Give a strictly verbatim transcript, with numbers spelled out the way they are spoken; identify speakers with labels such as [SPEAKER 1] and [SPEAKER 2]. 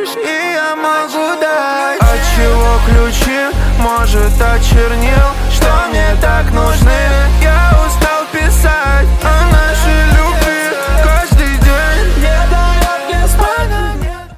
[SPEAKER 1] И я могу дать. От чего ключи, может, от чернил.